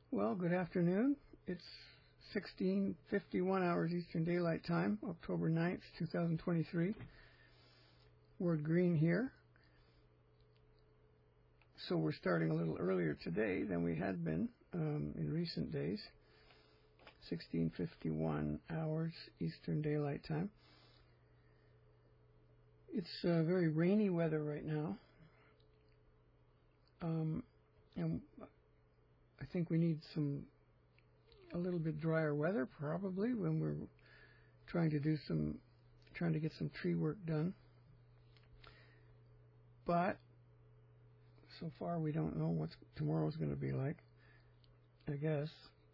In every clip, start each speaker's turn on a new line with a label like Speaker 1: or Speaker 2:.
Speaker 1: Well, good afternoon. It's 16:51 hours Eastern Daylight Time, October 9th, 2023. Word green here. So we're starting a little earlier today than we had been in recent days. 16:51 hours Eastern Daylight Time. It's very rainy weather right now. And I think we need a little bit drier weather probably when we're trying to get some tree work done. But so far we don't know what tomorrow's going to be like, I guess.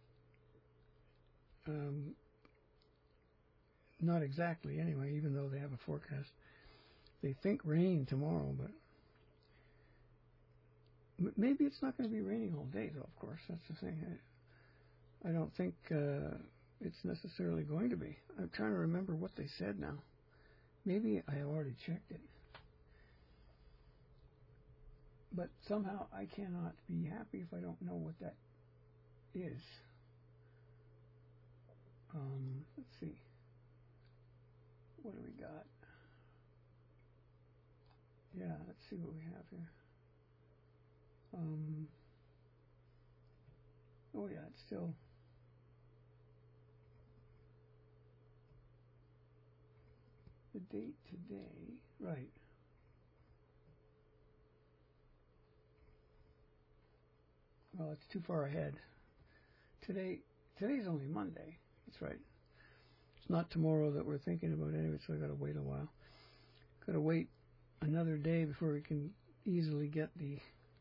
Speaker 1: Not exactly anyway, even though they have a forecast. They think rain tomorrow, but maybe it's not going to be raining all day, though, of course. That's the thing. I don't think it's necessarily going to be. I'm trying to remember what they said now. Maybe I already checked it. But somehow I cannot be happy if I don't know what that is. Let's see. What do we got? Yeah, let's see what we have here. Oh yeah, it's still the date today, right? Well, it's too far ahead. Today's only Monday. That's right. It's not tomorrow that we're thinking about anyway, so I gotta wait a while. Gotta wait another day before we can easily get the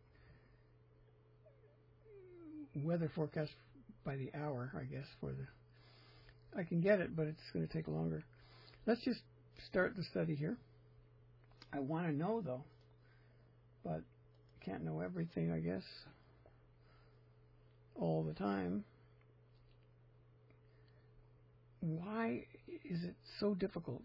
Speaker 1: weather forecast by the hour, I guess, I can get it, but it's going to take longer. Let's just start the study here. I want to know, though, but can't know everything, I guess, all the time. Why is it so difficult,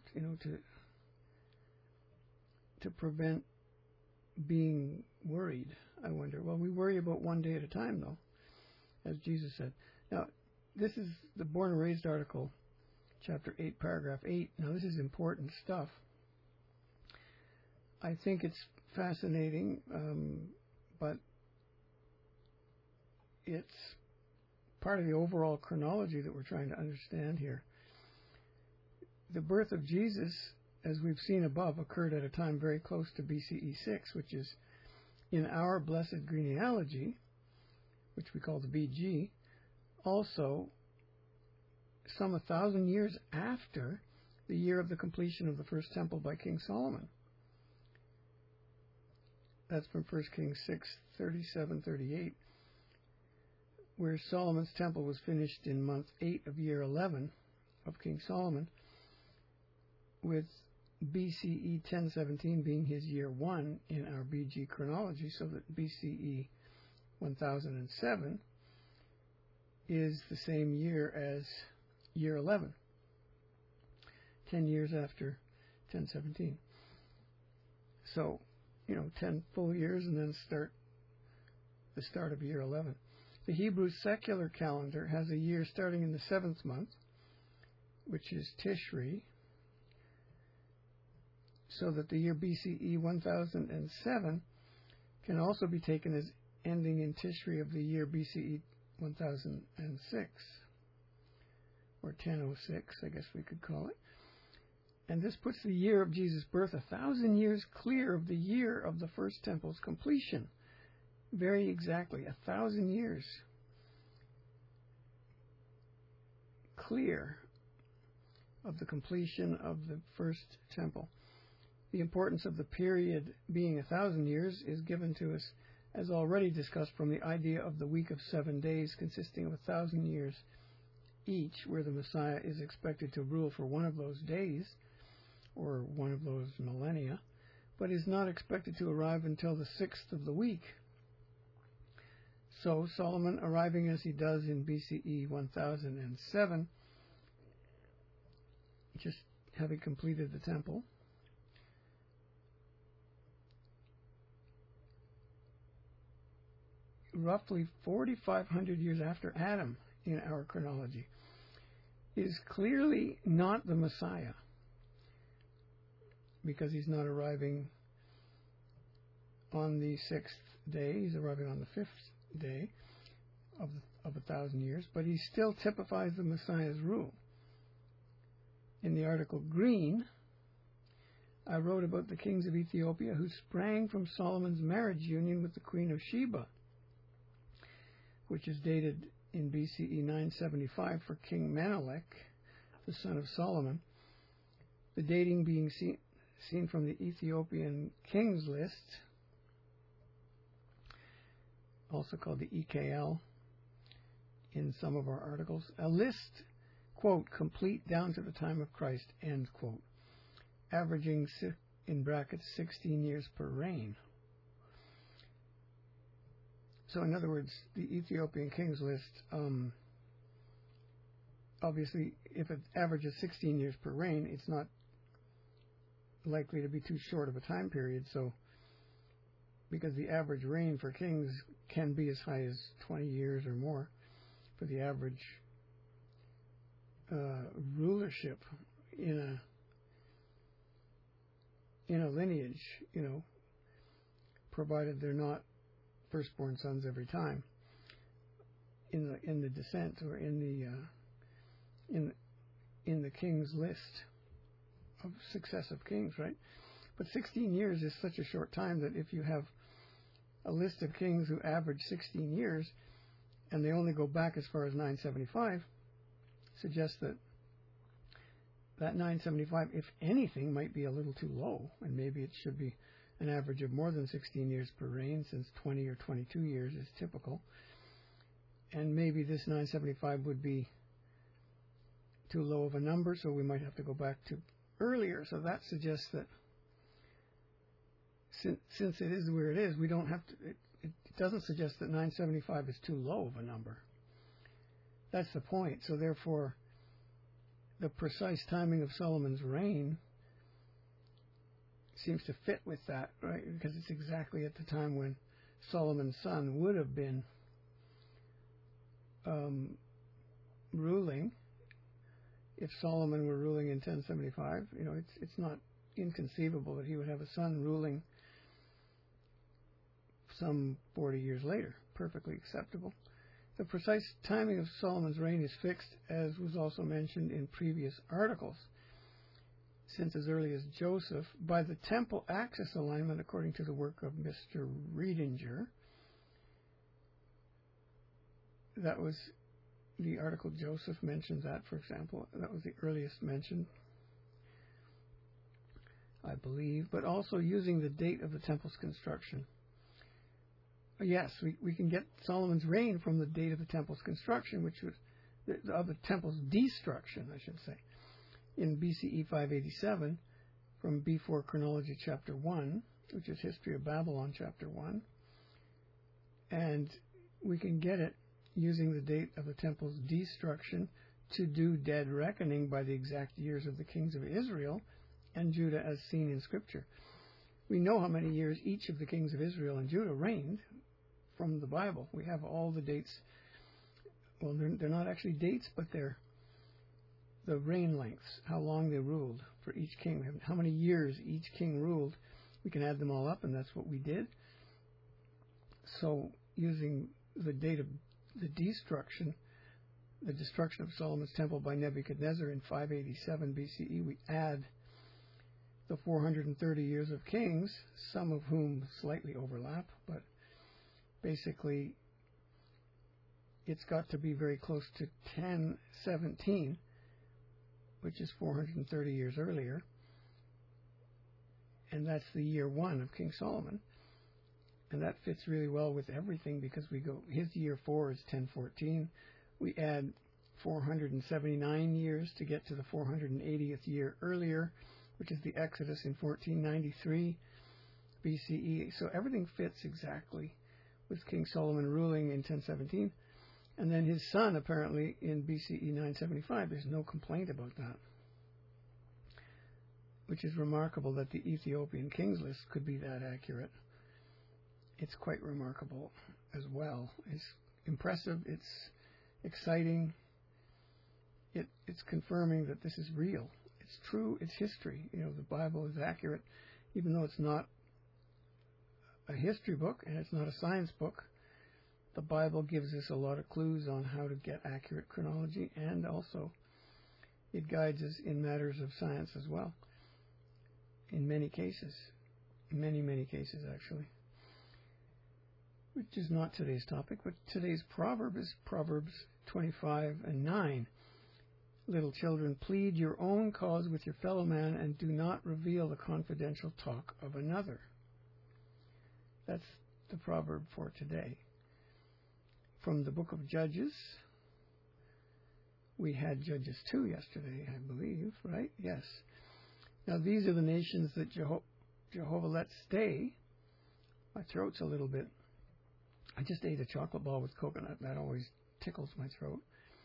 Speaker 1: to prevent being worried, I wonder? Well, we worry about one day at a time, though, as Jesus said. Now, this is the Born and Raised article, chapter 8, paragraph 8. Now, this is important stuff. I think it's fascinating, but it's part of the overall chronology that we're trying to understand here. The birth of Jesus, as we've seen above, occurred at a time very close to BCE 6, which is in our blessed genealogy, which we call the BG, also some 1,000 years after the year of the completion of the first temple by King Solomon. That's from 1 Kings 6:37-38, where Solomon's temple was finished in month 8 of year 11 of King Solomon, with BCE 1017 being his year 1 in our BG chronology, so that BCE 1007 is the same year as year 11, 10 years after 1017. So, 10 full years and then the start of year 11. The Hebrew secular calendar has a year starting in the 7th month, which is Tishri, so that the year BCE 1007 can also be taken as ending in Tishri of the year BCE 1006, or 1006, I guess we could call it. And this puts the year of Jesus' birth 1,000 years clear of the year of the first temple's completion. Very exactly, 1,000 years clear of the completion of the first temple. The importance of the period being 1,000 years is given to us, as already discussed, from the idea of the week of 7 days consisting of 1,000 years each, where the Messiah is expected to rule for one of those days, or one of those millennia, but is not expected to arrive until the 6th of the week. So Solomon, arriving as he does in BCE 1007, just having completed the temple, roughly 4,500 years after Adam in our chronology, is clearly not the Messiah, because he's not arriving on the 6th day. He's arriving on the 5th day of 1,000 years, but he still typifies the Messiah's rule. In the article Green, I wrote about the kings of Ethiopia who sprang from Solomon's marriage union with the Queen of Sheba, which is dated in BCE 975 for King Menelik, the son of Solomon. The dating being seen from the Ethiopian Kings List, also called the EKL in some of our articles. A list, quote, complete down to the time of Christ, end quote, averaging, in brackets, 16 years per reign. So in other words, the Ethiopian Kings List, obviously, if it averages 16 years per reign, it's not likely to be too short of a time period. So, because the average reign for kings can be as high as 20 years or more for the average rulership in a lineage, provided they're not firstborn sons every time in the descent or in the king's list of successive kings, right? But 16 years is such a short time that if you have a list of kings who average 16 years and they only go back as far as 975, suggests that 975, if anything, might be a little too low, and maybe it should be an average of more than 16 years per reign, since 20 or 22 years is typical. And maybe this 975 would be too low of a number, so we might have to go back to earlier. So that suggests that since it is where it is, we don't have to. It doesn't suggest that 975 is too low of a number. That's the point. So therefore, the precise timing of Solomon's reign seems to fit with that, right? Because it's exactly at the time when Solomon's son would have been ruling. If Solomon were ruling in 1075, it's not inconceivable that he would have a son ruling some 40 years later. Perfectly acceptable. The precise timing of Solomon's reign is fixed, as was also mentioned in previous articles, since as early as Joseph, by the temple axis alignment according to the work of Mr. Riedinger. That was the article Joseph mentions that, for example. That was the earliest mention, I believe, but also using the date of the temple's construction. Yes, we can get Solomon's reign from the date of the temple's construction, which was of the temple's destruction, I should say, in BCE 587 from B4 Chronology Chapter 1, which is History of Babylon Chapter 1. And we can get it using the date of the temple's destruction to do dead reckoning by the exact years of the kings of Israel and Judah as seen in Scripture. We know how many years each of the kings of Israel and Judah reigned from the Bible. We have all the dates. Well, they're not actually dates, but they're the reign lengths, how long they ruled for each king, how many years each king ruled. We can add them all up, and that's what we did. So using the date of the destruction of Solomon's temple by Nebuchadnezzar in 587 BCE, we add the 430 years of kings, some of whom slightly overlap, but basically it's got to be very close to 1017, which is 430 years earlier, and that's the year one of King Solomon. And that fits really well with everything, because we go, his year 4 is 1014. We add 479 years to get to the 480th year earlier, which is the Exodus in 1493 BCE. So everything fits exactly with King Solomon ruling in 1017. And then his son, apparently, in BCE 975. There's no complaint about that, which is remarkable that the Ethiopian Kings List could be that accurate. it's quite remarkable as well. It's impressive, it's exciting, it's confirming that this is real. It's true, it's history. The Bible is accurate, even though it's not a history book and it's not a science book. The Bible gives us a lot of clues on how to get accurate chronology, and also it guides us in matters of science as well, in many cases. Many cases, actually. Which is not today's topic, but today's proverb is Proverbs 25:9. Little children, plead your own cause with your fellow man, and do not reveal the confidential talk of another. That's the proverb for today. From the book of Judges, we had Judges 2 yesterday, I believe, right? Yes. Now these are the nations that Jehovah let stay. My throat's a little bit... I just ate a chocolate ball with coconut. That always tickles my throat.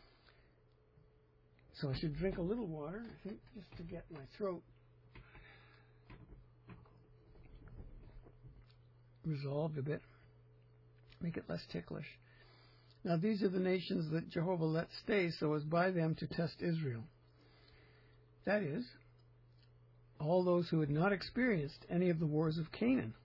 Speaker 1: So I should drink a little water, I think, just to get my throat resolved a bit. Make it less ticklish. Now these are the nations that Jehovah let stay so as by them to test Israel. That is, all those who had not experienced any of the wars of Canaan.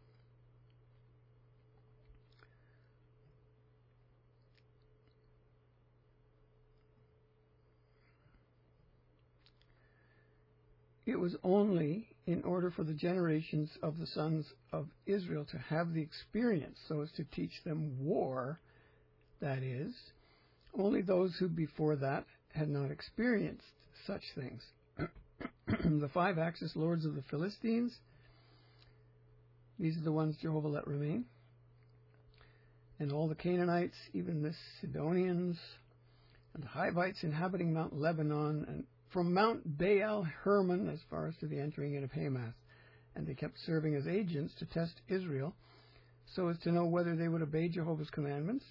Speaker 1: It was only in order for the generations of the sons of Israel to have the experience so as to teach them war, that is, only those who before that had not experienced such things. The 5 Axis lords of the Philistines, these are the ones Jehovah let remain, and all the Canaanites, even the Sidonians, and the Hivites inhabiting Mount Lebanon, and from Mount Baal Hermon as far as to the entering in of Hamath. And they kept serving as agents to test Israel so as to know whether they would obey Jehovah's commandments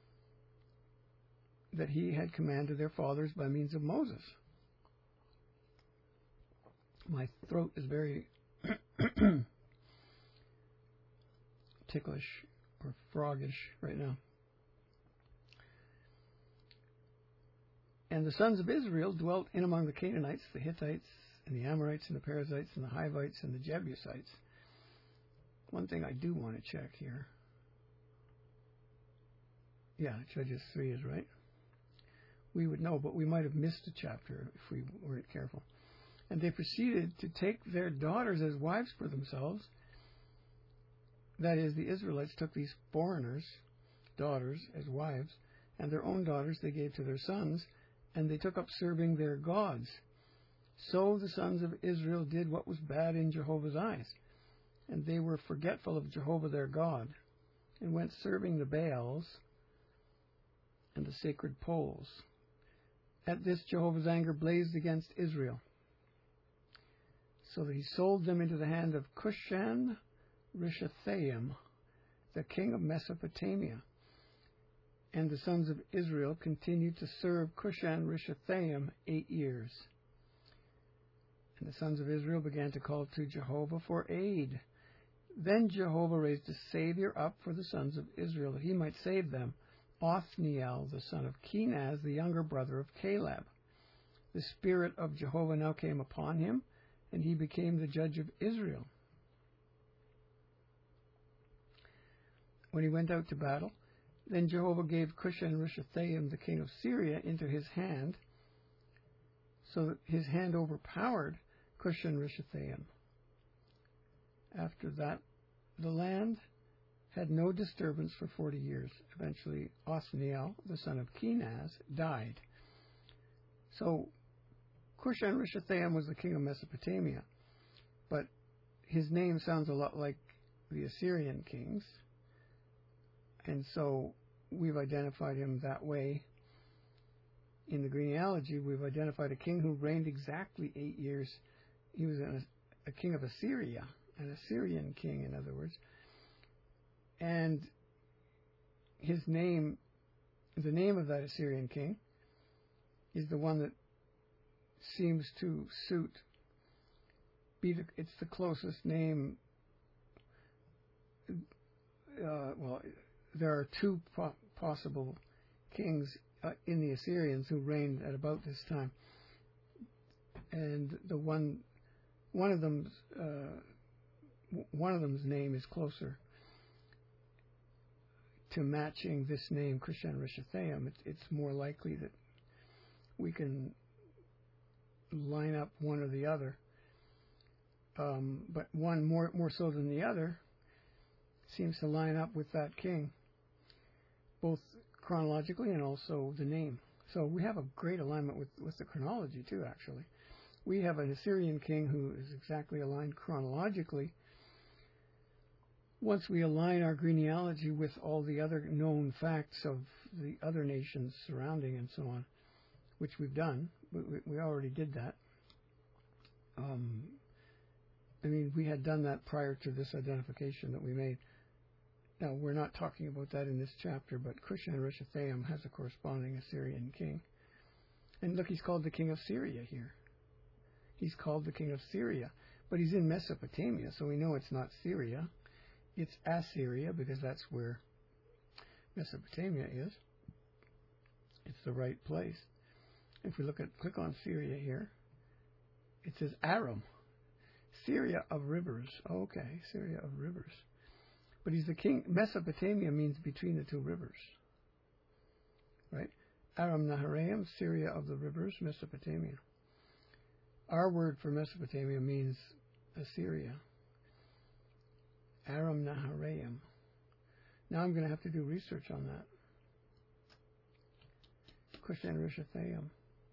Speaker 1: that he had commanded their fathers by means of Moses. My throat is very ticklish or froggish right now. And the sons of Israel dwelt in among the Canaanites, the Hittites, and the Amorites, and the Perizzites, and the Hivites, and the Jebusites. One thing I do want to check here. Yeah, Judges 3 is right. We would know, but we might have missed a chapter if we weren't careful. And they proceeded to take their daughters as wives for themselves. That is, the Israelites took these foreigners' daughters as wives, and their own daughters they gave to their sons, and they took up serving their gods. So the sons of Israel did what was bad in Jehovah's eyes, and they were forgetful of Jehovah their God, and went serving the Baals and the sacred poles. At this Jehovah's anger blazed against Israel, so that he sold them into the hand of Cushan Rishathaim, the king of Mesopotamia. And the sons of Israel continued to serve Cushan Rishathaim 8 years. And the sons of Israel began to call to Jehovah for aid. Then Jehovah raised a Savior up for the sons of Israel, that he might save them, Othniel, the son of Kenaz, the younger brother of Caleb. The Spirit of Jehovah now came upon him, and he became the judge of Israel. When he went out to battle, then Jehovah gave Cushan Rishathaim, the king of Syria, into his hand, so that his hand overpowered Cushan Rishathaim. After that, the land had no disturbance for 40 years. Eventually, Othniel, the son of Kenaz, died. So, Cushan Rishathaim was the king of Mesopotamia, but his name sounds a lot like the Assyrian kings, and so we've identified him that way. In the genealogy, we've identified a king who reigned exactly 8 years. He was a king of Assyria, an Assyrian king, in other words. And his name, the name of that Assyrian king, is the one that seems to suit, it's the closest name well, there are two possible kings in the Assyrians who reigned at about this time, and one of them's name is closer to matching this name, Kushan-Rishathaim. It's more likely that we can line up one or the other, but one more so than the other seems to line up with that king, both chronologically and also the name. So we have a great alignment with the chronology too, actually. We have an Assyrian king who is exactly aligned chronologically. Once we align our genealogy with all the other known facts of the other nations surrounding and so on, which we've done, we already did that. We had done that prior to this identification that we made. Now, we're not talking about that in this chapter, but Kushan-Rishathaim has a corresponding Assyrian king. And look, he's called the king of Syria here. He's called the king of Syria, but he's in Mesopotamia, so we know it's not Syria. It's Assyria, because that's where Mesopotamia is. It's the right place. If we click on Syria here, it says Aram, Syria of rivers. Okay, Syria of rivers. But he's the king. Mesopotamia means between the two rivers, right? Aram Naharaim, Syria of the rivers, Mesopotamia. Our word for Mesopotamia means Assyria. Aram Naharaim. Now I'm going to have to do research on that. Kushan-Rishathaim.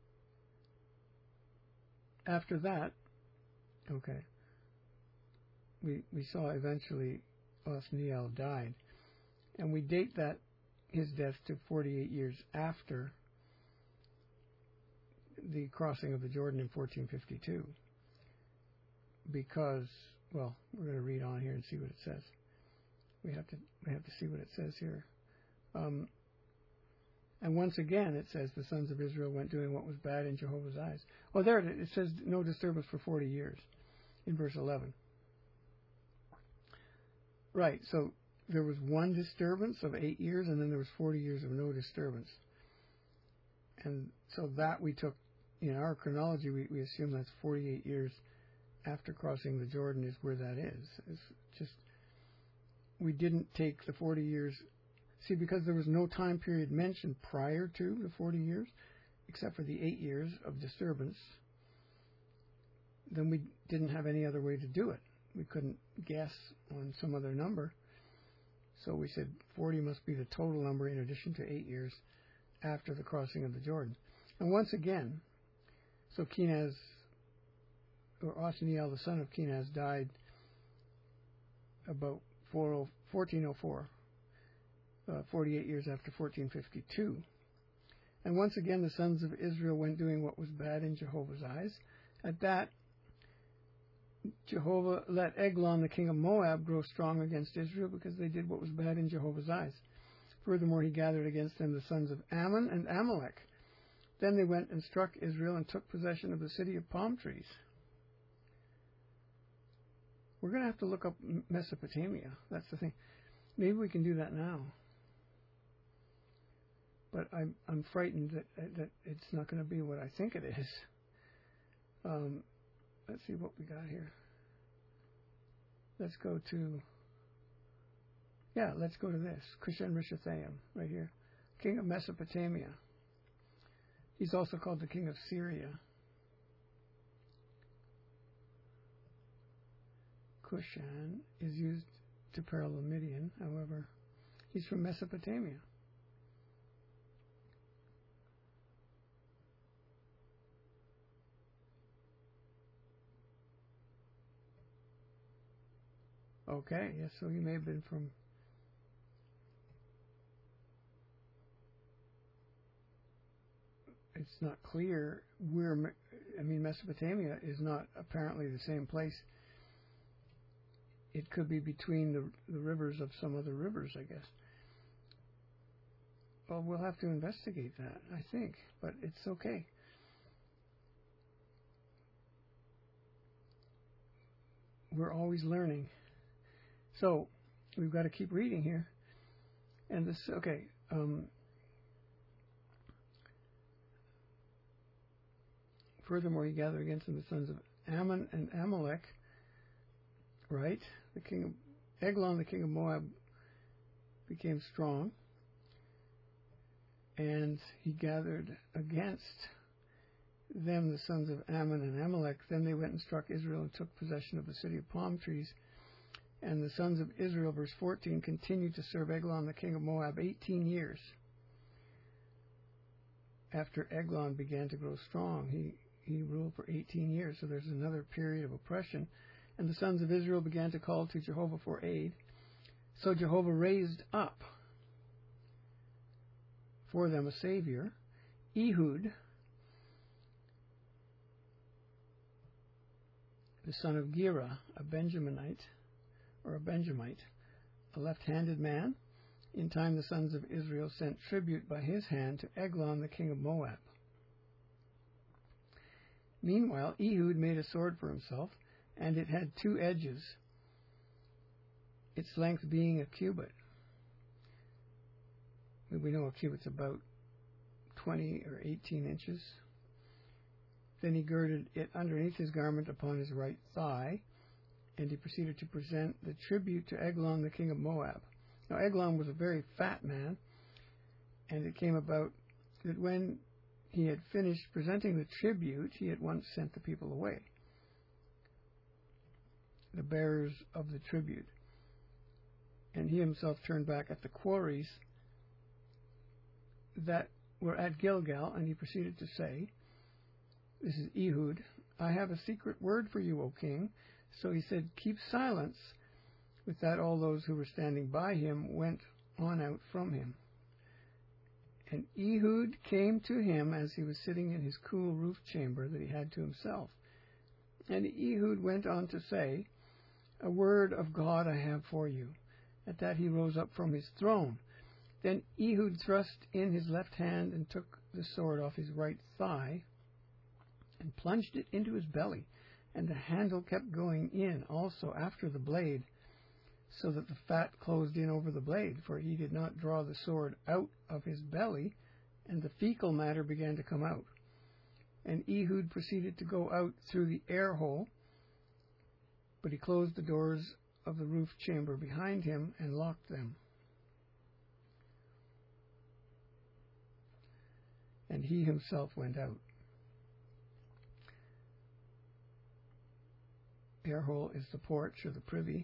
Speaker 1: After that, okay, we saw eventually Othniel died, and we date that his death to 48 years after the crossing of the Jordan in 1452, because, well, we're going to read on here and see what it says. We have to see what it says here. And once again, it says the sons of Israel went doing what was bad in Jehovah's eyes. Well, there it says no disturbance for 40 years in verse 11. Right, so there was one disturbance of 8 years, and then there was 40 years of no disturbance. And so that we took, in our chronology, we assume that's 48 years after crossing the Jordan is where that is. It's just, we didn't take the 40 years. See, because there was no time period mentioned prior to the 40 years, except for the 8 years of disturbance, then we didn't have any other way to do it. We couldn't guess on some other number. So we said 40 must be the total number in addition to 8 years after the crossing of the Jordan. And once again, so Kenaz, or Othniel, the son of Kenaz, died about 1404, 48 years after 1452. And once again, the sons of Israel went doing what was bad in Jehovah's eyes. At that, Jehovah let Eglon, the king of Moab, grow strong against Israel because they did what was bad in Jehovah's eyes. Furthermore, he gathered against them the sons of Ammon and Amalek. Then they went and struck Israel and took possession of the city of palm trees. We're going to have to look up Mesopotamia. That's the thing. Maybe we can do that now. But I'm frightened that it's not going to be what I think it is. Let's see what we got here. Let's go to this. Kushan-Rishathaim, right here. King of Mesopotamia. He's also called the king of Syria. Kushan is used to parallel Midian, however, he's from Mesopotamia. Okay, yes, so he may have been from... It's not clear where... Mesopotamia is not apparently the same place. It could be between the rivers of some other rivers, I guess. Well, we'll have to investigate that, I think, but it's okay. We're always learning. So, we've got to keep reading here. And this, okay. Furthermore, he gathered against him the sons of Ammon and Amalek. Right? The king of Eglon, the king of Moab, became strong. And he gathered against them the sons of Ammon and Amalek. Then they went and struck Israel and took possession of the city of palm trees. And the sons of Israel, verse 14, continued to serve Eglon, the king of Moab, 18 years. After Eglon began to grow strong, he ruled for 18 years. So there's another period of oppression. And the sons of Israel began to call to Jehovah for aid. So Jehovah raised up for them a savior, Ehud, the son of Gera, a Benjaminite, a left-handed man. In time the sons of Israel sent tribute by his hand to Eglon, the king of Moab. Meanwhile, Ehud made a sword for himself, and it had 2 edges, its length being a cubit. We know a cubit's about 20 or 18 inches. Then he girded it underneath his garment upon his right thigh, and he proceeded to present the tribute to Eglon, the king of Moab. Now, Eglon was a very fat man, and it came about that when he had finished presenting the tribute, he at once sent the people away, the bearers of the tribute. And he himself turned back at the quarries that were at Gilgal, and he proceeded to say, this is Ehud, I have a secret word for you, O king. So he said, keep silence. With that, all those who were standing by him went on out from him. And Ehud came to him as he was sitting in his cool roof chamber that he had to himself. And Ehud went on to say, a word of God I have for you. At that he rose up from his throne. Then Ehud thrust in his left hand and took the sword off his right thigh and plunged it into his belly. And the handle kept going in also after the blade, so that the fat closed in over the blade, for he did not draw the sword out of his belly, and the fecal matter began to come out. And Ehud proceeded to go out through the air hole, but he closed the doors of the roof chamber behind him and locked them. And he himself went out. Air hole is the porch or the privy.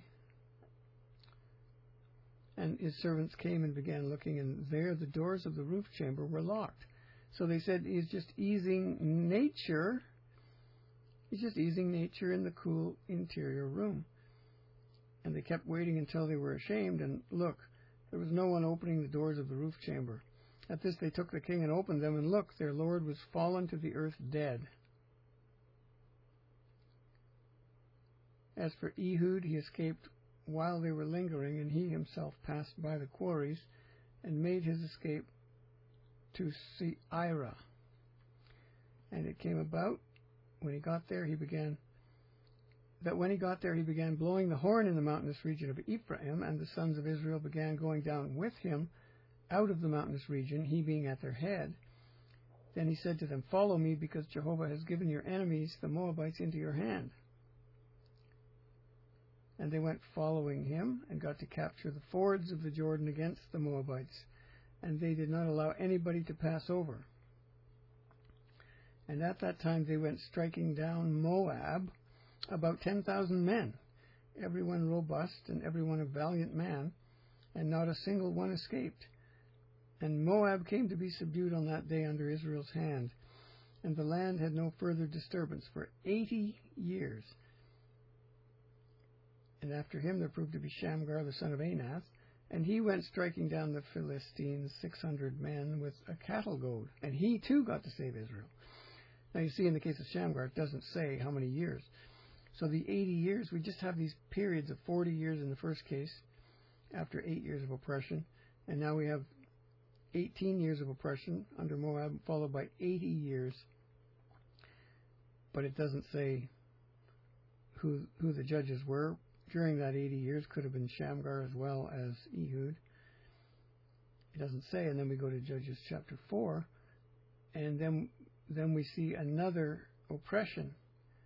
Speaker 1: And his servants came and began looking, and there the doors of the roof chamber were locked. So they said, he's just easing nature. He's just easing nature in the cool interior room. And they kept waiting until they were ashamed, and look, there was no one opening the doors of the roof chamber. At this they took the king and opened them, and look, their lord was fallen to the earth dead. As for Ehud, he escaped while they were lingering, and he himself passed by the quarries and made his escape to Seirah. And it came about when he got there, he began blowing the horn in the mountainous region of Ephraim, and the sons of Israel began going down with him out of the mountainous region, he being at their head. Then he said to them, follow me, because Jehovah has given your enemies, the Moabites, into your hand. And they went following him, and got to capture the fords of the Jordan against the Moabites, and they did not allow anybody to pass over. And at that time they went striking down Moab, about 10,000 men, every one robust and every one a valiant man, and not a single one escaped. And Moab came to be subdued on that day under Israel's hand, and the land had no further disturbance for 80 years. And after him there proved to be Shamgar the son of Anath, and he went striking down the Philistines, 600 men, with a cattle goad. And he too got to save Israel. Now you see, in the case of Shamgar, it doesn't say how many years. So the 80 years, we just have these periods of 40 years in the first case, after 8 years of oppression. And now we have 18 years of oppression under Moab, followed by 80 years. But it doesn't say who the judges were. during that 80 years could have been Shamgar as well as Ehud. It doesn't say, and then we go to Judges chapter 4, and then we see another oppression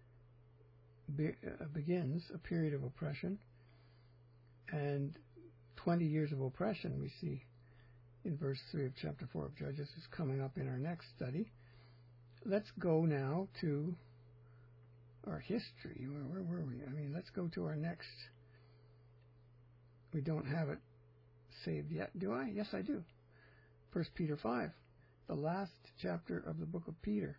Speaker 1: begins, a period of oppression, and 20 years of oppression we see in verse 3 of chapter 4 of Judges is coming up in our next study. Let's go now to our history. Where were we? Let's go to our next. We don't have it saved yet, do I? Yes, I do. 1 Peter 5, the last chapter of the book of Peter.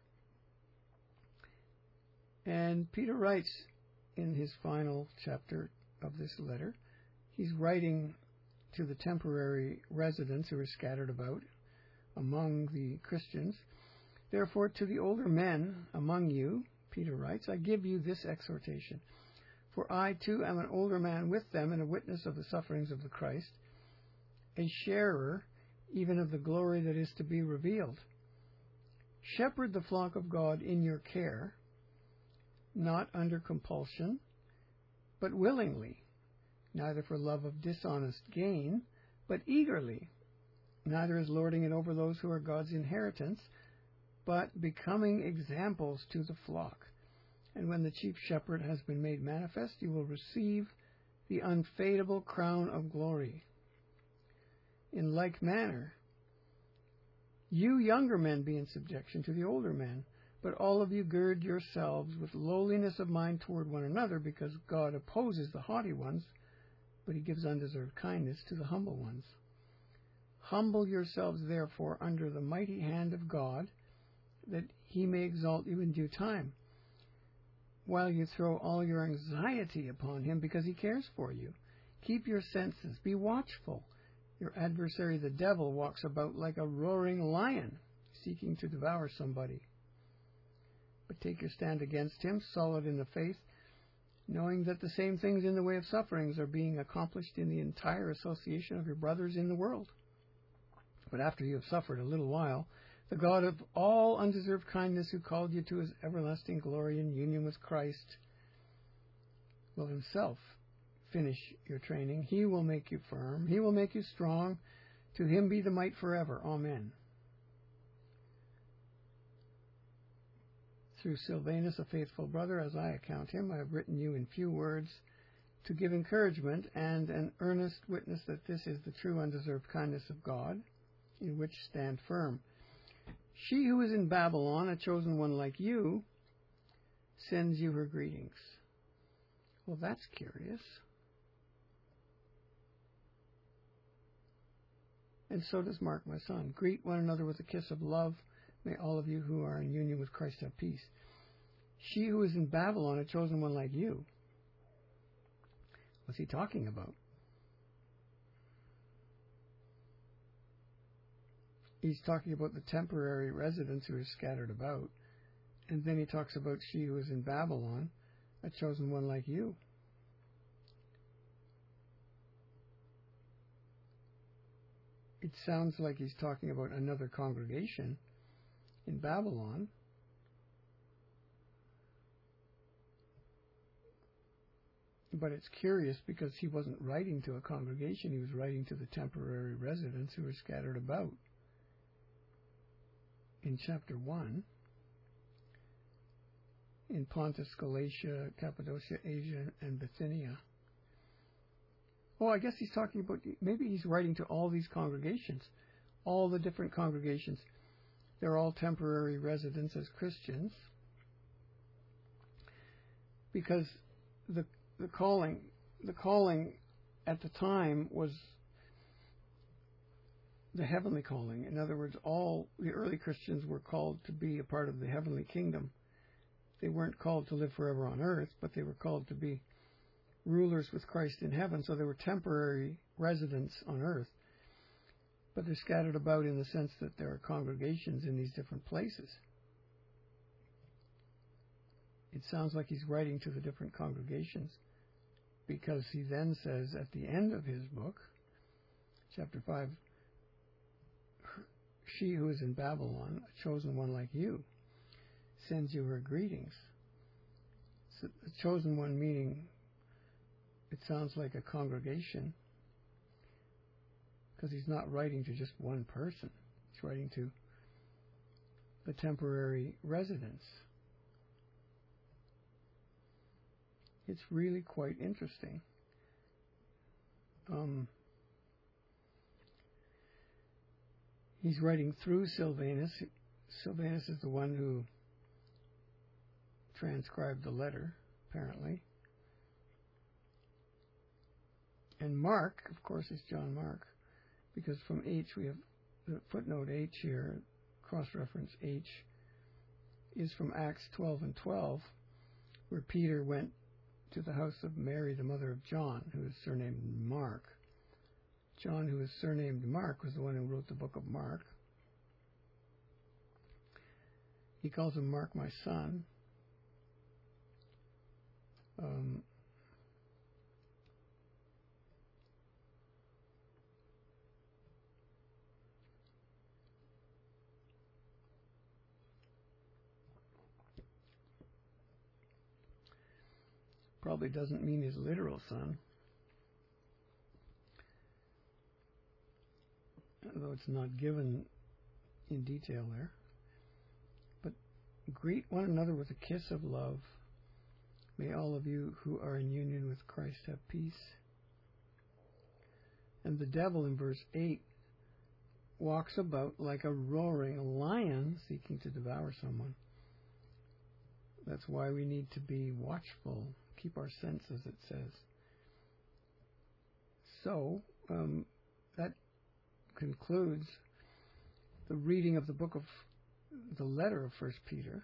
Speaker 1: And Peter writes in his final chapter of this letter, he's writing to the temporary residents who are scattered about among the Christians. Therefore, to the older men among you, Peter writes, I give you this exhortation. For I, too, am an older man with them and a witness of the sufferings of the Christ, a sharer even of the glory that is to be revealed. Shepherd the flock of God in your care, not under compulsion, but willingly, neither for love of dishonest gain, but eagerly, neither as lording it over those who are God's inheritance, but becoming examples to the flock. And when the chief shepherd has been made manifest, you will receive the unfadable crown of glory. In like manner, you younger men be in subjection to the older men, but all of you gird yourselves with lowliness of mind toward one another, because God opposes the haughty ones, but he gives undeserved kindness to the humble ones. Humble yourselves, therefore, under the mighty hand of God, that he may exalt you in due time, while you throw all your anxiety upon him, because he cares for you. Keep your senses, be watchful. Your adversary, the devil, walks about like a roaring lion, seeking to devour somebody. But take your stand against him, solid in the faith, knowing that the same things in the way of sufferings are being accomplished in the entire association of your brothers in the world. But after you have suffered a little while, the God of all undeserved kindness, who called you to his everlasting glory in union with Christ, will himself finish your training. He will make you firm. He will make you strong. To him be the might forever. Amen. Through Silvanus, a faithful brother, as I account him, I have written you in few words to give encouragement and an earnest witness that this is the true undeserved kindness of God, in which stand firm. She who is in Babylon, a chosen one like you, sends you her greetings. Well, that's curious. And so does Mark, my son. Greet one another with a kiss of love. May all of you who are in union with Christ have peace. She who is in Babylon, a chosen one like you. What's he talking about? He's talking about the temporary residents who are scattered about. And then he talks about she who is in Babylon, a chosen one like you. It sounds like he's talking about another congregation in Babylon. But it's curious because he wasn't writing to a congregation, he was writing to the temporary residents who were scattered about. In chapter 1, in Pontus, Galatia, Cappadocia, Asia, and Bithynia. Oh, I guess he's talking about, maybe he's writing to all these congregations, all the different congregations. They're all temporary residents as Christians, because the calling at the time was the heavenly calling. In other words, all the early Christians were called to be a part of the heavenly kingdom. They weren't called to live forever on earth, but they were called to be rulers with Christ in heaven, so they were temporary residents on earth. But they're scattered about in the sense that there are congregations in these different places. It sounds like he's writing to the different congregations, because he then says at the end of his book, chapter 5, she who is in Babylon, a chosen one like you, sends you her greetings. So the chosen one meaning it sounds like a congregation, because he's not writing to just one person. He's writing to the temporary residents. It's really quite interesting. He's writing through Silvanus. Silvanus is the one who transcribed the letter, apparently. And Mark, of course, is John Mark, because from H we have the footnote H here, cross-reference H, is from Acts 12 and 12, where Peter went to the house of Mary, the mother of John, who is surnamed Mark. John, who is surnamed Mark, was the one who wrote the book of Mark. He calls him Mark, my son. Probably doesn't mean his literal son, although it's not given in detail there. But greet one another with a kiss of love. May all of you who are in union with Christ have peace. And the devil, in verse 8, walks about like a roaring lion seeking to devour someone. That's why we need to be watchful, keep our senses, it says. So, that concludes the reading of the book of the letter of 1 Peter.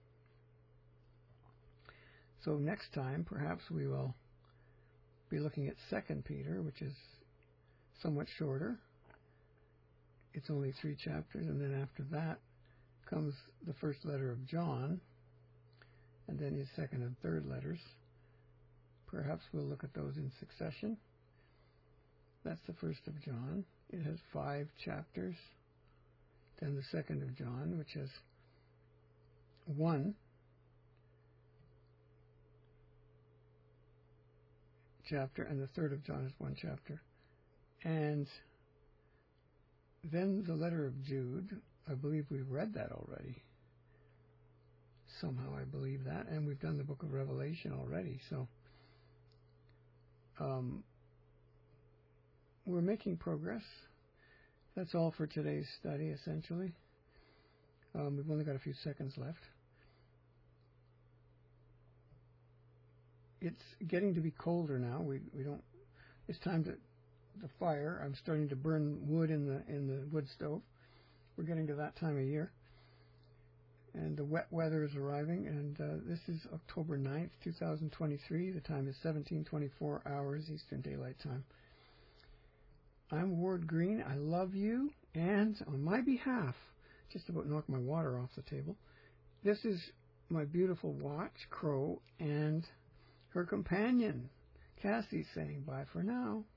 Speaker 1: So next time, perhaps we will be looking at 2 Peter, which is somewhat shorter. It's only 3 chapters, and then after that comes the first letter of John, and then his second and third letters. Perhaps we'll look at those in succession. That's the first of John. It has 5 chapters. Then the second of John, which has 1 chapter, and the third of John is 1 chapter. And then the letter of Jude, I believe we've read that already. Somehow I believe that. And we've done the book of Revelation already. So we're making progress. That's all for today's study, essentially. We've only got a few seconds left. It's getting to be colder now. We don't. It's time to the fire. I'm starting to burn wood in the wood stove. We're getting to that time of year, and the wet weather is arriving. And this is October 9th, 2023. The time is 17:24 hours Eastern Daylight Time. I'm Ward Green. I love you, and on my behalf, just about knocked my water off the table. This is my beautiful watch, Crow, and her companion, Cassie, saying bye for now.